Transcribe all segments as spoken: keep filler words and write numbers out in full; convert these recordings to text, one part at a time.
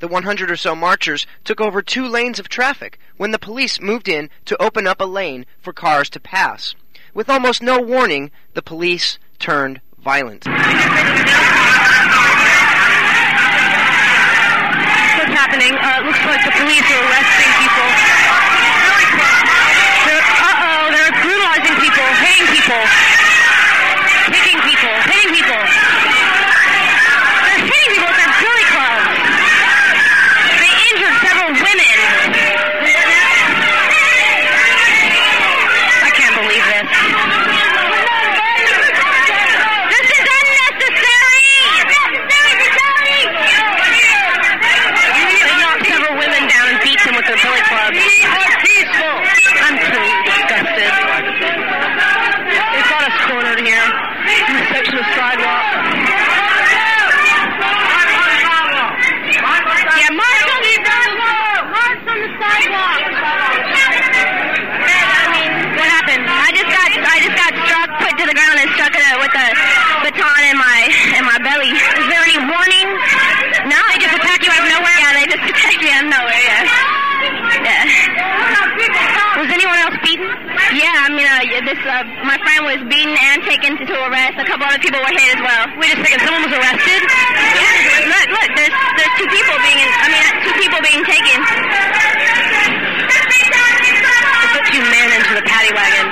The one hundred or so marchers took over two lanes of traffic when the police moved in to open up a lane for cars to pass. With almost no warning, the police turned violent. What's happening? Uh, it looks like the police are arresting people. They're, uh-oh, they're brutalizing people, hitting people, kicking people, hitting people. They're hitting people with their billy clubs. They injured several women. I can't believe this. This is unnecessary! They knocked several women down and beat them with their billy clubs. I'm pretty disgusted. They've got us cornered here in this section of sidewalk. Yeah, march on the sidewalk! March on the sidewalk! I mean, what happened? I just got, I just got struck, put to the ground, and struck it with a baton in my, in my belly. Is there any warning? No, they just attack you out of nowhere. Yeah, they just attack you out of nowhere. Yeah. Yeah. Was anyone else beaten? Yeah, I mean, uh, this, uh, my friend was beaten and taken to arrest. A couple other people were hit as well. Wait a second, someone was arrested? Yeah, look, look, there's, there's two people being, in, I mean, two people being taken. They put two men into the paddy wagon.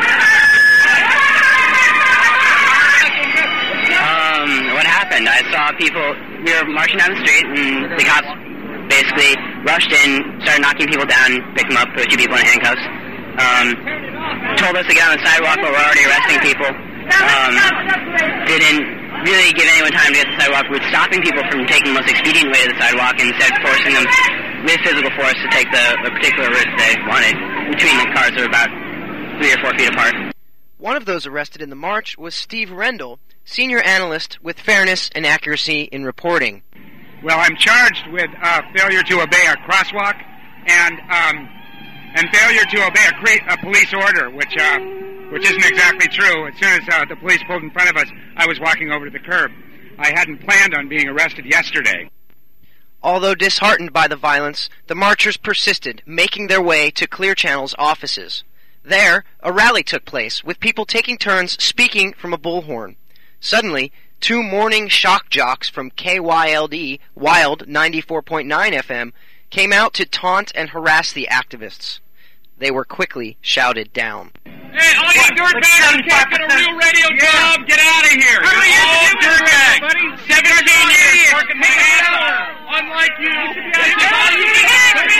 Um, what happened? I saw people, we were marching down the street, and the cops basically rushed in, started knocking people down, picked them up, put a few people in handcuffs. Um, told us to get on the sidewalk, but we're already arresting people. Um, didn't really give anyone time to get to the sidewalk. We're stopping people from taking the most expedient way to the sidewalk and instead forcing them with physical force to take the, the particular route they wanted between the cars that were about three or four feet apart. One of those arrested in the march was Steve Rendell, senior analyst with Fairness and Accuracy in Reporting. Well, I'm charged with uh, failure to obey a crosswalk and um, and failure to obey a, cre- a police order, which uh, which isn't exactly true. As soon as uh, the police pulled in front of us, I was walking over to the curb. I hadn't planned on being arrested yesterday. Although disheartened by the violence, the marchers persisted, making their way to Clear Channel's offices. There, a rally took place, with people taking turns speaking from a bullhorn. Suddenly, two morning shock jocks from K Y L D, Wild ninety-four point nine F M, came out to taunt and harass the activists. They were quickly shouted down. Hey, all you dirtbags who can't get a real radio job, get out of here! How many years have you been working, buddy? seventeen years, working half an hour. Unlike you, this is all you get. All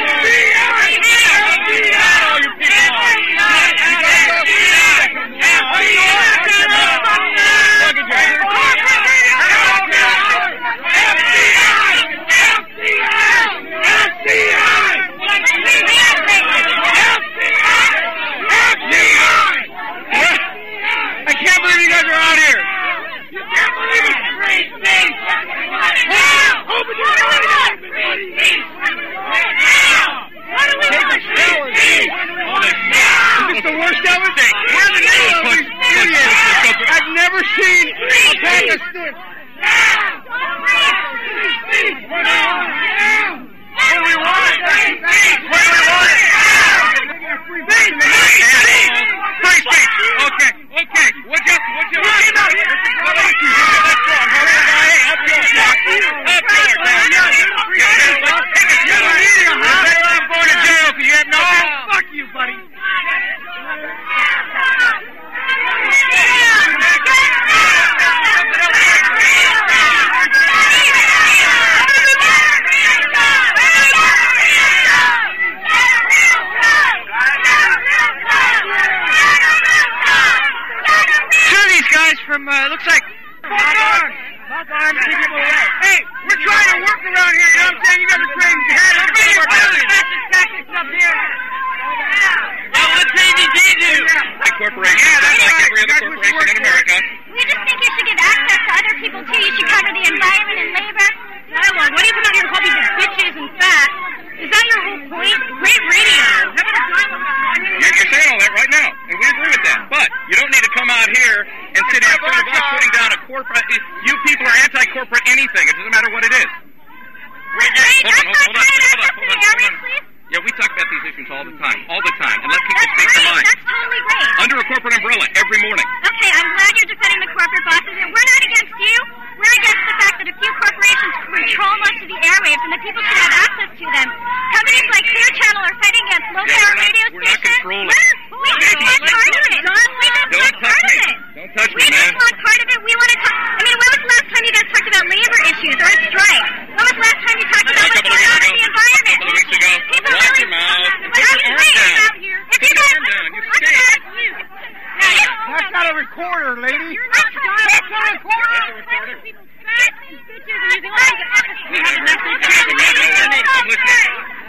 your I can't believe you guys are out here. You can't believe it. Free speech. Now. Open your eyes. Free speech. Now. Can hold on, I hold on, hold on, hold on, to hold the on, hold airwaves, on. please? Yeah, we talk about these issues all the time, all the time, and let people That's speak their great. mind. That's totally great. Under a corporate umbrella every morning. Okay, I'm glad you're defending the corporate bosses. And we're not against you. We're against the fact that a few corporations control most of the airwaves and that people should have access to them. Companies like Clear Channel are fighting against low-power Yeah, we're not- radio we're not stations. controlling. We're, we just Maybe- want part of it. We just Don't want touch part of me. it. Don't touch We me, just man. want part of it. We want to talk. I mean, when was the last time you guys talked about labor issues or a strike? When was the last time you talked about A what's couple of going on weeks in the ago. environment? A couple of weeks ago. People Watch really. your mouth. What Put I'm your arm saying down. out here. If Put you your guys. arm down. You I'm stink. gonna ask you. That's not a recorder, lady. You're not That's not a recorder. We have a message. I'm listening.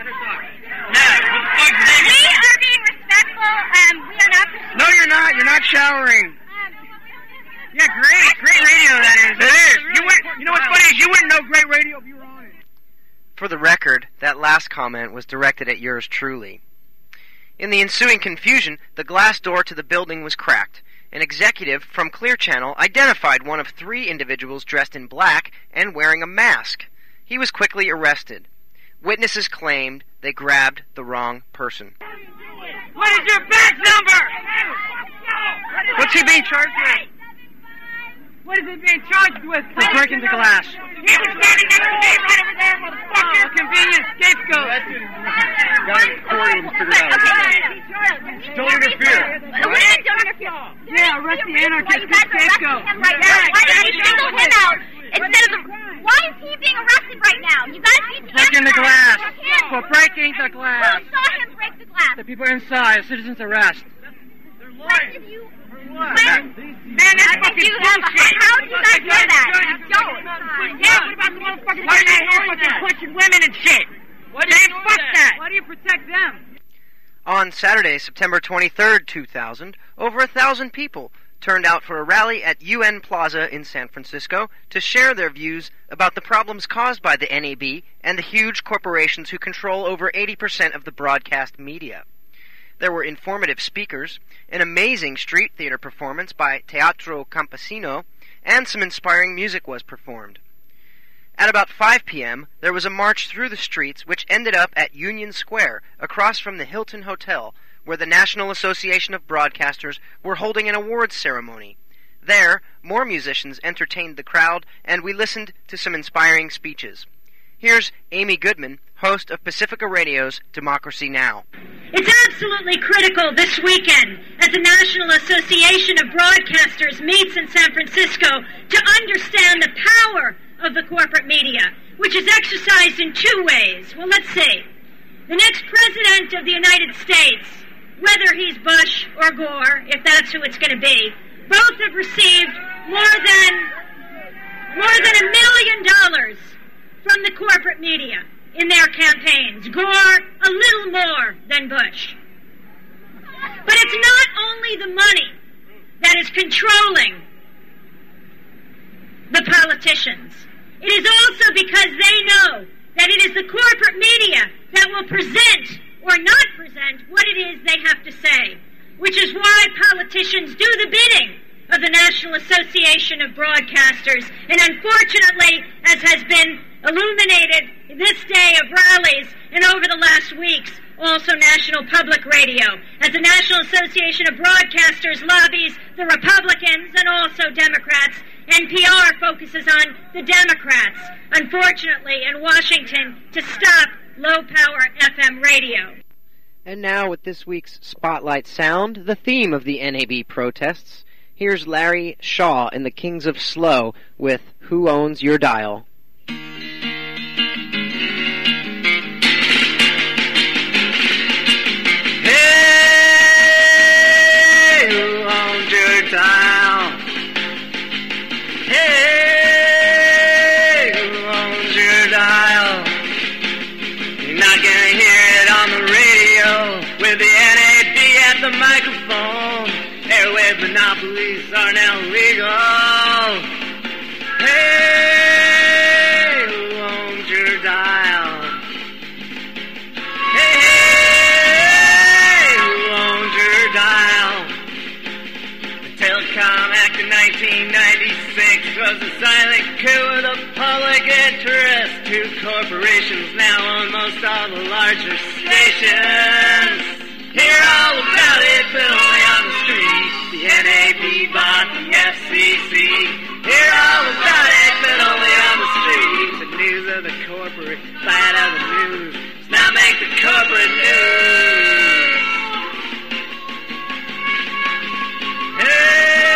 We are being respectful. Um, we are not. No, you're not. You're not showering. Yeah, great. Great radio, that is. It is. You, wouldn't, you know what's funny is you wouldn't know great radio if you were on it. For the record, that last comment was directed at yours truly. In the ensuing confusion, the glass door to the building was cracked. An executive from Clear Channel identified one of three individuals dressed in black and wearing a mask. He was quickly arrested. Witnesses claimed they grabbed the wrong person. What is your badge number? What's he being charged with? What is he being charged with? For breaking the glass. He was standing next to me right over there, motherfucker. Oh, convenient scapegoat. Got it recorded and figured it out. Don't interfere. We didn't don't interfere. Yeah, arrest the anarchist, You guys are arresting scapegoat. him right now. Why did you single him out instead of the? Why is he being arrested right now? You guys need to Breaking the answer glass. that. Him. For breaking the Who glass. saw him break the glass? The people inside, citizens arrest. When did you? Man, When? that's Did fucking you have a- bullshit. How do you guys know that? You don't. Yeah, what about the motherfuckers right now fucking pushing women and shit? What do you do fuck that? Why do you protect them? On Saturday, September twenty-third, two thousand, over a thousand people turned out for a rally at U N Plaza in San Francisco to share their views about the problems caused by the N A B and the huge corporations who control over eighty percent of the broadcast media. There were informative speakers, an amazing street theater performance by Teatro Campesino, and some inspiring music was performed. At about five p.m., there was a march through the streets which ended up at Union Square, across from the Hilton Hotel, where the National Association of Broadcasters were holding an awards ceremony. There, more musicians entertained the crowd, and we listened to some inspiring speeches. Here's Amy Goodman, host of Pacifica Radio's Democracy Now! It's absolutely critical this weekend, as the National Association of Broadcasters meets in San Francisco, to understand the power of the corporate media, which is exercised in two ways. Well, let's see. The next president of the United States, whether he's Bush or Gore, if that's who it's going to be, both have received more than more than a million dollars from the corporate media in their campaigns. Gore, a little more than Bush. But it's not only the money that is controlling the politicians. It is also because they know that it is the corporate media that will present or not present what it is they have to say, which is why politicians do the bidding of the National Association of Broadcasters. And unfortunately, as has been illuminated this day of rallies and over the last weeks, also National Public Radio, as the National Association of Broadcasters lobbies the Republicans and also Democrats, N P R focuses on the Democrats, unfortunately, in Washington, to stop low-power F M radio. And now, with this week's Spotlight Sound, the theme of the N A B protests, here's Larry Shaw in the Kings of Slow with Who Owns Your Dial? Hey, who owns your dial? Hey, who owns your dial? You're not gonna hear it on the radio with the N A B at the microphone. Airwave monopolies are now legal. Hey, who owns your dial? Hey, hey, who owns your dial? The Telecom Act of nineteen ninety-six was a silent coup of the public interest. Two corporations now own most all the larger stations. Hear all about it, but only on the street. The N A B bought the F C C. Hear all about it, but only on the street. The news of the corporate side of the news does not make the corporate news. Hey!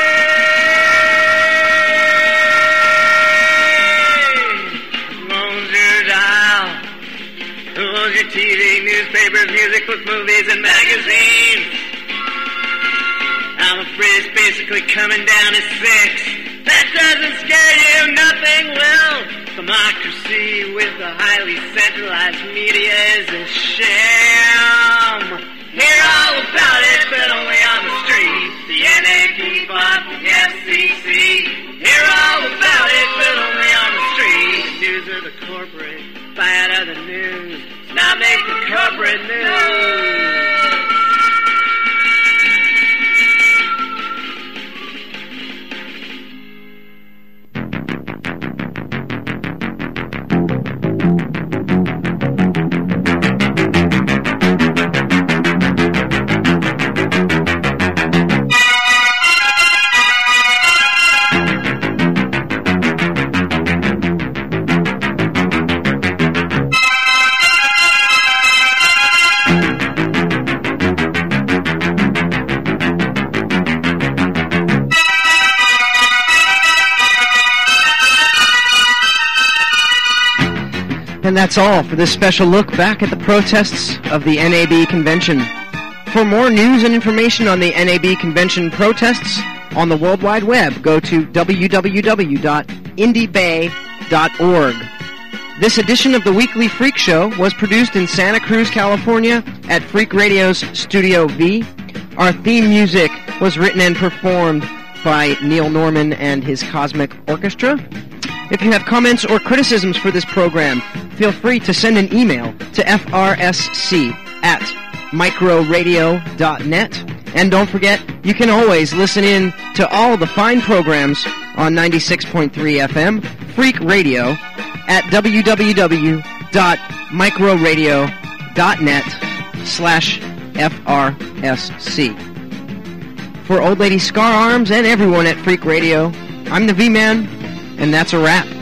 Who owns your T V, newspapers, music books, movies, and magazines? I'm afraid it's basically coming down to six. That doesn't scare you, nothing will. Democracy with a highly centralized media is a sham. Hear all about it, but only on the street. The N A B bought the F C C. Hear all about it, but only on the street. The news of the corporate buy out of the news. Now make the corporate news. And that's all for this special look back at the protests of the N A B convention. For more news and information on the N A B convention protests on the World Wide Web, go to w w w dot indie bay dot org. This edition of the Weekly Freak Show was produced in Santa Cruz, California at Freak Radio's Studio V. Our theme music was written and performed by Neil Norman and his Cosmic Orchestra. If you have comments or criticisms for this program, feel free to send an email to f r s c at microradio dot net. And don't forget, you can always listen in to all the fine programs on ninety-six point three F M, Freak Radio, at w w w dot microradio dot net slash F R S C. For Old Lady Scar Arms and everyone at Freak Radio, I'm the V-Man, and that's a wrap.